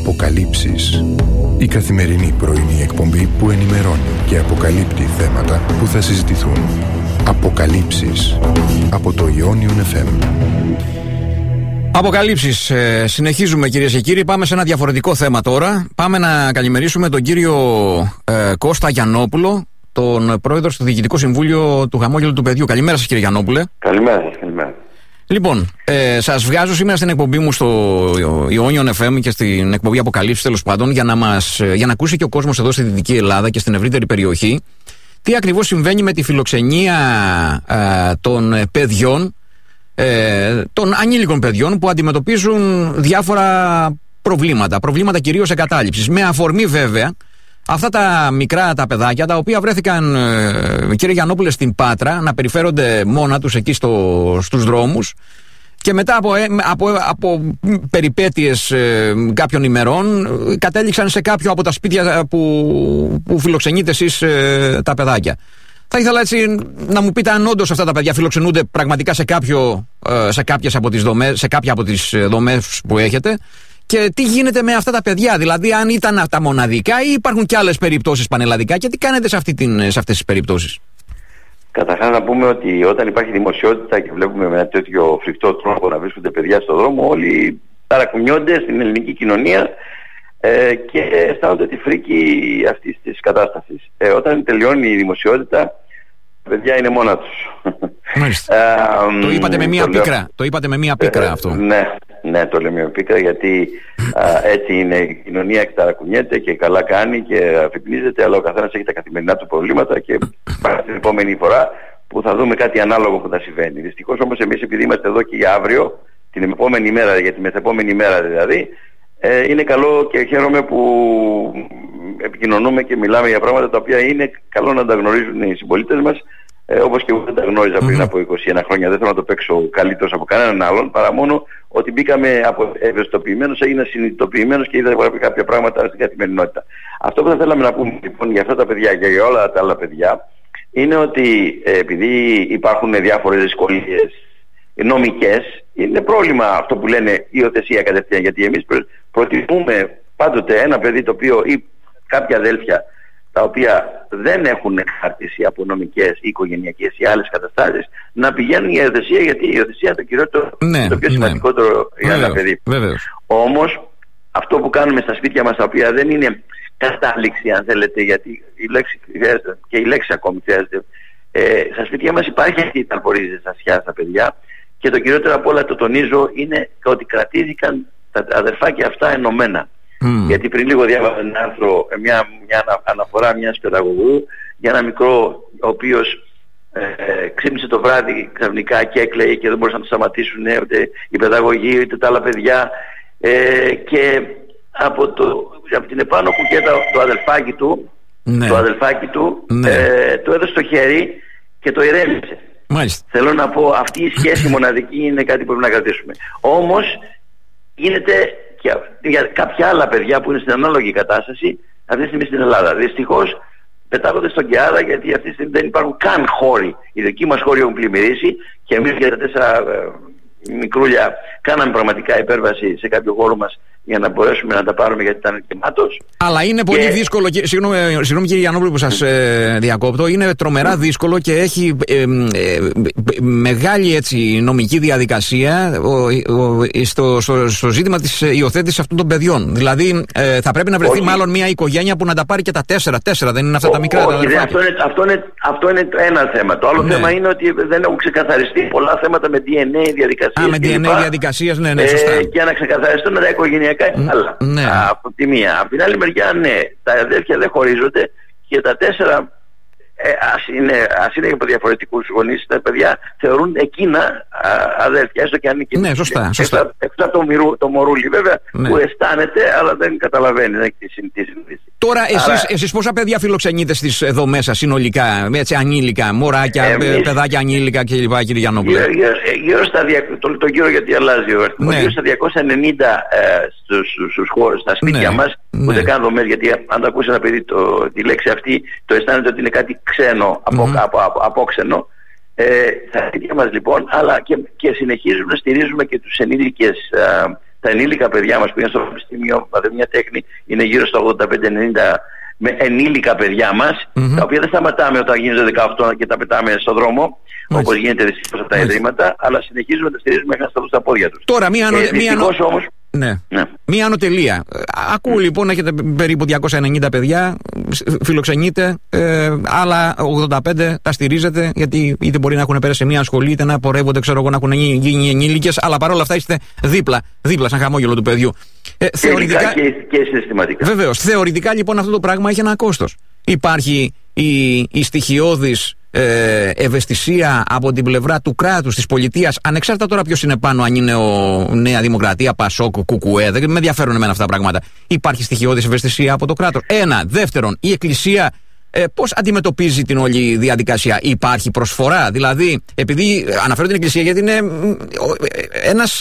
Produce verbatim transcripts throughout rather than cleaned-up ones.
Αποκαλύψεις. Η καθημερινή πρωινή εκπομπή που ενημερώνει και αποκαλύπτει θέματα που θα συζητηθούν. Αποκαλύψεις. Από το Ιόνιον εφ εμ. Αποκαλύψεις. Ε, συνεχίζουμε, κυρίες και κύριοι. Πάμε σε ένα διαφορετικό θέμα τώρα. Πάμε να καλημερίσουμε τον κύριο ε, Κώστα Γιαννόπουλο, τον πρόεδρο στο Διοικητικό Συμβούλιο του Χαμόγελου του Παιδιού. Καλημέρα σας, κύριε Γιαννόπουλε. Καλημέρα σας, καλημέρα. Λοιπόν, ε, σας βγάζω σήμερα στην εκπομπή μου στο Ιόνιον εφ εμ και στην εκπομπή Αποκαλύψεις, τέλος πάντων, για να, μας, για να ακούσει και ο κόσμος εδώ στη Δυτική Ελλάδα και στην ευρύτερη περιοχή τι ακριβώς συμβαίνει με τη φιλοξενία ε, των παιδιών, ε, των ανήλικων παιδιών που αντιμετωπίζουν διάφορα προβλήματα, προβλήματα κυρίως εγκατάλειψης. Με αφορμή βέβαια αυτά τα μικρά τα παιδάκια, τα οποία βρέθηκαν, ε, κύριε Γιαννόπουλε, στην Πάτρα να περιφέρονται μόνα τους εκεί στο, στους δρόμους και μετά από, ε, από, από περιπέτειες ε, κάποιων ημερών ε, κατέληξαν σε κάποιο από τα σπίτια που, που φιλοξενείτε εσείς ε, τα παιδάκια. Θα ήθελα έτσι να μου πείτε αν όντως αυτά τα παιδιά φιλοξενούνται πραγματικά σε, κάποιο, ε, σε, κάποιες από τις δομές, σε κάποια από τις δομές που έχετε. Και τι γίνεται με αυτά τα παιδιά, δηλαδή αν ήταν τα μοναδικά ή υπάρχουν και άλλες περιπτώσεις πανελλαδικά, και τι κάνετε σε, αυτή την, σε αυτές τις περιπτώσεις? Καταρχάς να πούμε ότι όταν υπάρχει δημοσιότητα και βλέπουμε με ένα τέτοιο φρικτό τρόπο να βρίσκονται παιδιά στον δρόμο, όλοι ταρακουνιόνται στην ελληνική κοινωνία ε, και αισθάνονται τη φρίκη αυτής της κατάστασης. Ε, όταν τελειώνει η δημοσιότητα, τα παιδιά είναι μόνα τους. Μάλιστα. ε, το είπατε με μία το πίκρα, λέω... το είπατε με μία πίκρα ε, αυτό. Ναι. Ναι, το λέμε με πίκρα, γιατί α, έτσι είναι η κοινωνία, εκταρακουνιέται και καλά κάνει και αφυπνίζεται, αλλά ο καθένας έχει τα καθημερινά του προβλήματα και πάμε την επόμενη φορά που θα δούμε κάτι ανάλογο που θα συμβαίνει. Δυστυχώς όμως εμείς, επειδή είμαστε εδώ και για αύριο, την επόμενη μέρα, για τη μεθεπόμενη μέρα δηλαδή, ε, είναι καλό και χαίρομαι που επικοινωνούμε και μιλάμε για πράγματα τα οποία είναι καλό να τα γνωρίζουν οι συμπολίτες μας. Ε, όπως και εγώ δεν τα γνώριζα πριν mm-hmm. από είκοσι ένα χρόνια, δεν θέλω να το παίξω καλύτερος από κανέναν άλλον, παρά μόνο ότι μπήκαμε από ευαισθητοποιημένος, έγινα συνειδητοποιημένος και είδα κάποια πράγματα στην καθημερινότητα. Αυτό που θα θέλαμε να πούμε λοιπόν για αυτά τα παιδιά και για όλα τα άλλα παιδιά είναι ότι ε, επειδή υπάρχουν διάφορες δυσκολίες νομικές, είναι πρόβλημα αυτό που λένε υιοθεσία κατευθείαν, γιατί εμείς προτιμούμε πάντοτε ένα παιδί το οποίο ή κάποια αδέλφια τα οποία δεν έχουν εξάρτηση από νομικές ή οικογενειακές ή άλλες καταστάσεις, να πηγαίνουν για υιοθεσία, γιατί η υιοθεσία είναι το κυριότερο, ναι, το πιο σημαντικότερο ναι. για ένα παιδί. Βέβαιως. Όμως αυτό που κάνουμε στα σπίτια μας, τα οποία δεν είναι κατάληξη αν θέλετε, γιατί η λέξη χρειάζεται και η λέξη ακόμη χρειάζεται, ε, στα σπίτια μας υπάρχει αυτή η ταλπορίζη ζεσιά στα παιδιά, και το κυριότερο από όλα, το τονίζω, είναι ότι κρατήθηκαν τα αδερφάκια αυτά ενωμένα. Mm. Γιατί πριν λίγο διάβαζα ένα άρθρο, μια, μια αναφορά μιας παιδαγωγού για ένα μικρό ο οποίος ε, ξύπνησε το βράδυ ξαφνικά και έκλαιγε και δεν μπορούσαν να το σταματήσουν ούτε οι παιδαγωγοί ούτε τα άλλα παιδιά, ε, και από, το, από την επάνω κουκέτα το αδελφάκι του, ναι. το αδελφάκι του ναι. ε, το έδωσε στο χέρι και το ηρέμησε. Μάλιστα. Θέλω να πω, αυτή η σχέση μοναδική είναι κάτι που πρέπει να κρατήσουμε. Όμως γίνεται και για κάποια άλλα παιδιά που είναι στην ανάλογη κατάσταση αυτή τη στιγμή στην Ελλάδα. Δυστυχώς πετάγονται στον Κεάδα, γιατί αυτή τη στιγμή δεν υπάρχουν καν χώροι. Οι δικοί μας χώροι έχουν πλημμυρίσει και εμείς για τα τέσσερα ε, μικρούλια κάναμε πραγματικά υπέρβαση σε κάποιο χώρο μας για να μπορέσουμε να τα πάρουμε, γιατί ήταν γεμάτος. Αλλά είναι πολύ και... δύσκολο, συγγνώμη, συγγνώμη κύριε Γιαννόπουλο που σας ε, διακόπτω, είναι τρομερά δύσκολο και έχει ε, ε, μεγάλη έτσι, νομική διαδικασία ο, ο, στο, στο, στο ζήτημα της υιοθέτησης αυτών των παιδιών. Δηλαδή ε, θα πρέπει να βρεθεί όχι. μάλλον μια οικογένεια που να τα πάρει και τα τέσσερα, τέσσερα δεν είναι αυτά ο, τα μικρά. Όχι, τα αυτό, είναι, αυτό, είναι, αυτό είναι ένα θέμα. Το άλλο ναι. θέμα είναι ότι δεν έχουν ξεκαθαριστεί πολλά θέματα με ντι εν έι διαδικασίες. Α, με ντι εν έι διαδικασίες, ναι, ναι, σωστά. Ε, και να ξεκαθαριστούν τα οικογενειακά είναι άλλα. Ναι. Από τη μία. Από την άλλη μεριά, ναι, τα αδέρφια δεν χωρίζονται και τα τέσσερα, ε, ας, είναι, ας είναι από διαφορετικούς γονείς, τα παιδιά θεωρούν εκείνα α, αδέρφια, έστω και αν είναι και ναι, σωστά, σωστά. Έξω από το, μυρού, το μωρούλι βέβαια, ναι. που αισθάνεται, αλλά δεν καταλαβαίνει, δεν έχει τη συνείδηση. Τώρα, εσείς, Άρα, εσείς πόσα παιδιά φιλοξενείτε στις δομές σας συνολικά, έτσι, ανήλικα, μωράκια, εμείς, παιδάκια ανήλικα κλπ, κύριε Γιαννόπουλε? Γύρω, γύρω, γύρω στα, το, το γύρω γιατί αλλάζει ο αριθμός, ναι. γύρω στα διακόσια ενενήντα ε, στους, στους χώρους, στα σπίτια ναι. μας, ναι. ούτε καν δομές, γιατί αν το ακούσει ένα παιδί το, τη λέξη αυτή, το αισθάνεται ότι είναι κάτι ξένο, από, mm-hmm. από, από, απόξενο. Ε, στα σπίτια μας λοιπόν, αλλά και, και συνεχίζουμε να στηρίζουμε και τους ενήλικες, α, τα ενήλικα παιδιά μας που είναι στο πανεπιστήμιο, μια τέχνη, είναι γύρω στα ογδόντα πέντε ενενήντα με ενήλικα παιδιά μας, mm-hmm. τα οποία δεν σταματάμε όταν γίνονται δεκαοκτώ και τα πετάμε στον δρόμο, mm-hmm. όπως γίνεται δυστυχώς από τα ιδρύματα, αλλά συνεχίζουμε να τα στηρίζουμε μέχρι να σταθούν στα πόδια τους. Τώρα, μία, ε, μία, μία, όμως, ναι. Ναι. μία ανωτελεία. Ακούω λοιπόν, έχετε περίπου διακόσια ενενήντα παιδιά, φιλοξενείτε, ε, άλλα ογδόντα πέντε τα στηρίζετε, γιατί είτε μπορεί να έχουν πέρασει σε μία σχολή, είτε να πορεύονται, ξέρω εγώ, να έχουν γίνει ενήλικες, αλλά παρόλα αυτά είστε δίπλα, δίπλα, σαν χαμόγελο του παιδιού. Ε, θεωρητικά και, και συστηματικά. Βεβαίως. Θεωρητικά λοιπόν αυτό το πράγμα έχει ένα κόστος. Υπάρχει η, η στοιχειώδης ε, ευαισθησία από την πλευρά του κράτους, της πολιτείας, ανεξάρτητα τώρα ποιος είναι πάνω, αν είναι ο Νέα Δημοκρατία, Πασόκ, Κουκουέ, δεν με ενδιαφέρουν εμένα αυτά τα πράγματα. Υπάρχει στοιχειώδης ευαισθησία από το κράτος. Ένα. Δεύτερον, η Εκκλησία ε, πώς αντιμετωπίζει την όλη διαδικασία? Υπάρχει προσφορά? Δηλαδή, επειδή αναφέρω την Εκκλησία γιατί είναι ένας,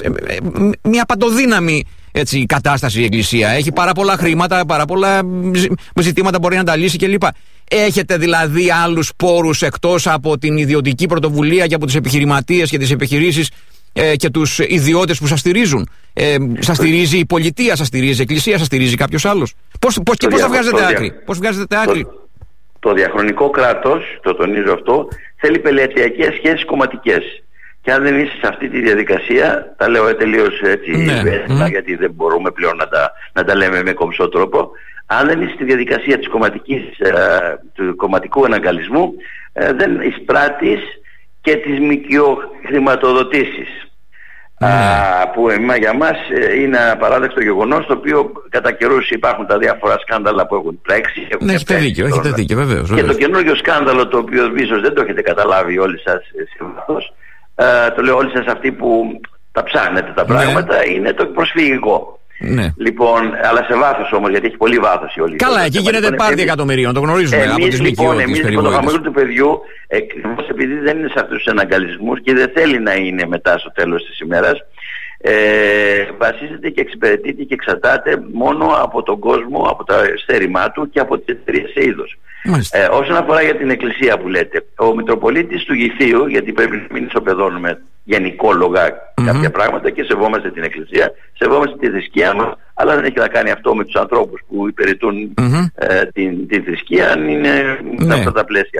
μια παντοδύναμη έτσι, κατάσταση η Εκκλησία. Έχει πάρα πολλά χρήματα, πάρα πολλά ζητήματα μπορεί να τα λύσει κλπ. Έχετε δηλαδή άλλους πόρους εκτός από την ιδιωτική πρωτοβουλία και από τους επιχειρηματίες και τις επιχειρήσεις ε, και τους ιδιώτες που σας στηρίζουν? Ε, σας στηρίζει η πολιτεία, σας στηρίζει η Εκκλησία, σας στηρίζει κάποιος άλλος? Πώς, πώς, και πώς θα βγάζετε άκρη? Πώς βγάζετε άκρη? Το, το διαχρονικό κράτος, το τονίζω αυτό, θέλει πελατειακές σχέσεις κομματικές. Και αν δεν είσαι σε αυτή τη διαδικασία, τα λέω τελείως έτσι, ναι. mm. γιατί δεν μπορούμε πλέον να τα, να τα λέμε με κομψό τρόπο, αν δεν είσαι στη διαδικασία της κομματικής, ε, του κομματικού εναγκαλισμού, ε, δεν εισπράττεις και τις μικιοχρηματοδοτήσεις. Mm. Α, που εμά, για μας είναι ένα παράδεκτο γεγονός, το οποίο κατά καιρούς υπάρχουν τα διάφορα σκάνδαλα που έχουν τρέξει. Ναι, έχετε δίκιο, έχετε δίκιο, βεβαίως. Και το καινούργιο σκάνδαλο, το οποίο ίσως δεν το έχετε καταλάβει όλοι σας σε βάθος, Uh, το λέω όλοι σας αυτοί που τα ψάχνετε τα πράγματα, ναι. είναι το προσφυγικό. Ναι. Λοιπόν, αλλά σε βάθος όμως, γιατί έχει πολύ βάθος η όλη. Καλά, εκεί γίνεται πάρτι εκατομμυρίων, το γνωρίζουμε εμείς, από τις λοιπόν, εμείς λοιπόν το χαμόγελο του παιδιού, ακριβώς επειδή δεν είναι σε αυτούς τους εναγκαλισμούς και δεν θέλει να είναι μετά στο τέλος της ημέρας, ε, βασίζεται και εξυπηρετείται και εξαρτάται μόνο από τον κόσμο, από τα στέρημά του και από τις εταιρείες σε είδος. Ε, όσον αφορά για την Εκκλησία που λέτε, ο Μητροπολίτης του Γηθίου, γιατί πρέπει να μην ισοπεδώνουμε γενικόλογα mm-hmm. κάποια πράγματα και σεβόμαστε την Εκκλησία, σεβόμαστε τη θρησκεία μας, αλλά δεν έχει να κάνει αυτό με τους ανθρώπους που υπηρετούν mm-hmm. ε, την, την θρησκεία, αν είναι mm-hmm. αυτά τα πλαίσια.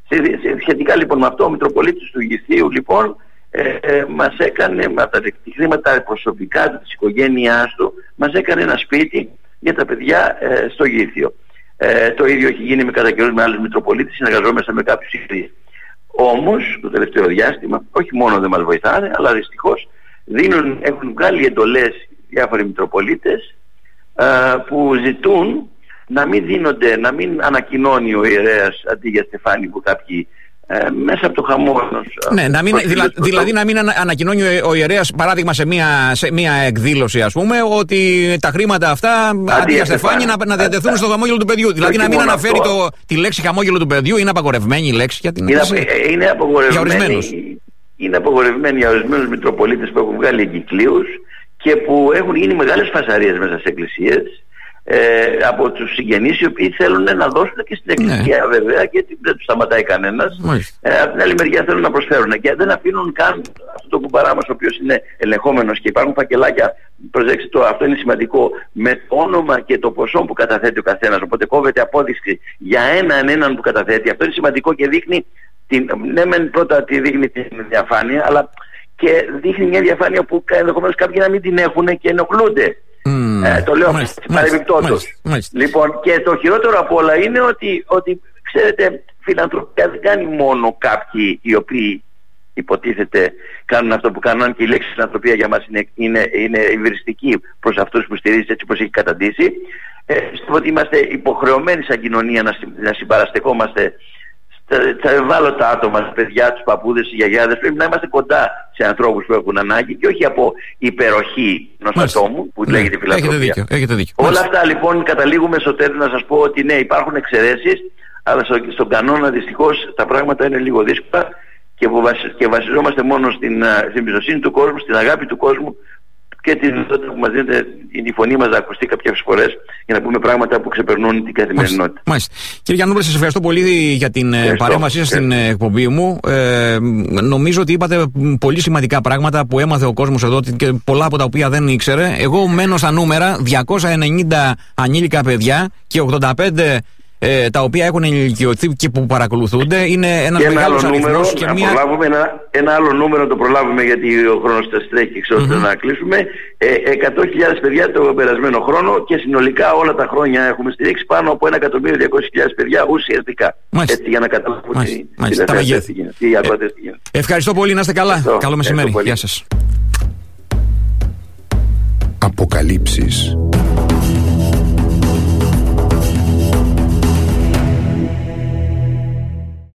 Σχετικά λοιπόν με αυτό, ο Μητροπολίτης του Γηθίου λοιπόν ε, ε, μας έκανε, με τα χρήματα προσωπικά του, της οικογένειάς του, μας έκανε ένα σπίτι για τα παιδιά ε, στο Γήθιο. Ε, το ίδιο έχει γίνει με κατά καιρούς με άλλους Μητροπολίτες, συνεργαζόμαστε με κάποιους ιδρύς. Όμως το τελευταίο διάστημα όχι μόνο δεν μας βοηθάνε, αλλά δυστυχώς δίνουν, έχουν βγάλει εντολές διάφοροι Μητροπολίτες ε, που ζητούν να μην δίνονται, να μην ανακοινώνει ο ιερέας αντί για στεφάνι που κάποιοι Ε, μέσα από το χαμόγελο. Ναι, να μην, δηλα, δηλαδή να μην ανακοινώνει ο ιερέας, παράδειγμα, σε μια, σε μια εκδήλωση, ας πούμε, ότι τα χρήματα αυτά αντί για στεφάνι να, να διατεθούν στο χαμόγελο του παιδιού. Δηλαδή να μην αναφέρει το, τη λέξη χαμόγελο του παιδιού. Είναι απαγορευμένη η λέξη για την είναι, είναι απαγορευμένη, για είναι απαγορευμένη για ορισμένους Μητροπολίτες που έχουν βγάλει εγκυκλίους και που έχουν γίνει μεγάλες φασαρίες μέσα σε εκκλησίες. Ε, από τους συγγενείς οι οποίοι θέλουν να δώσουν και στην Εκκλησία, ναι. βέβαια, γιατί δεν τους σταματάει κανένας. Ε, από την άλλη μεριά θέλουν να προσφέρουν και δεν αφήνουν καν αυτό το κουμπαρά μας, ο οποίος είναι ελεγχόμενος και υπάρχουν φακελάκια. Προσέξτε το, αυτό είναι σημαντικό, με το όνομα και το ποσό που καταθέτει ο καθένας. Οπότε κόβεται απόδειξη για έναν έναν που καταθέτει. Αυτό είναι σημαντικό και δείχνει, την, ναι, μεν πρώτα τη δείχνει την διαφάνεια, αλλά και δείχνει μια διαφάνεια που ενδεχομένως κάποιοι να μην την έχουν και ενοχλούνται. Mm. Ε, το λέω παρεμπιπτόντως. Λοιπόν, και το χειρότερο από όλα είναι ότι, ότι ξέρετε, φιλανθρωπία δεν κάνει μόνο κάποιοι οι οποίοι υποτίθεται κάνουν αυτό που κάνουν, και η λέξη φιλανθρωπία για μας είναι, είναι, είναι υβριστική προς αυτούς που στηρίζει έτσι όπως έχει καταντήσει. Ε, πιστεύω ότι είμαστε υποχρεωμένοι σαν κοινωνία να, να συμπαραστεκόμαστε στα ευάλωτα άτομα, στα παιδιά, τους παππούδες, τους γιαγιάδες. Πρέπει να είμαστε κοντά σε ανθρώπους που έχουν ανάγκη και όχι από υπεροχή ενός ατόμου που ναι, λέγεται φιλανθρωπία. Έχετε δίκιο, έχετε δίκιο. Όλα Μάλιστα. αυτά λοιπόν καταλήγουμε στο τέλος να σας πω ότι ναι, υπάρχουν εξαιρέσεις, αλλά στο, στον κανόνα δυστυχώς τα πράγματα είναι λίγο δύσκολα και, βασι, και βασιζόμαστε μόνο στην, στην εμπιστοσύνη του κόσμου, στην αγάπη του κόσμου και την δυνατότητα που μας δίνεται η φωνή μας να ακουστεί κάποιες φορές για να πούμε πράγματα που ξεπερνούν την καθημερινότητα. Μάλιστα. Κύριε Γιαννόπουλε, σας ευχαριστώ πολύ για την ευχαριστώ. παρέμβασή σας στην εκπομπή μου. Ε, νομίζω ότι είπατε πολύ σημαντικά πράγματα που έμαθε ο κόσμος εδώ και πολλά από τα οποία δεν ήξερε. Εγώ μένω στα νούμερα, διακόσια ενενήντα ανήλικα παιδιά και ογδόντα πέντε ε, τα οποία έχουν ενηλικιωθεί και που παρακολουθούνται. Είναι ένας και μεγάλος ένα αριθμός. Και μια... ένα, ένα άλλο νούμερο να το προλάβουμε, γιατί ο χρόνος θα στρέχει, ξέρω mm-hmm. να κλείσουμε. Ε, εκατό χιλιάδες παιδιά το περασμένο χρόνο και συνολικά όλα τα χρόνια έχουμε στηρίξει πάνω από ένα εκατομμύριο διακόσιες χιλιάδες παιδιά ουσιαστικά. Μάλιστα. Έτσι, για να καταλάβουμε τι, Μάλιστα. τι, τι, τι, τι, τι, τι, τι, τι, Ευχαριστώ πολύ, να είστε καλά. Ευχαριστώ. Καλό μεσημέρι. Γεια σας. Αποκαλύψεις.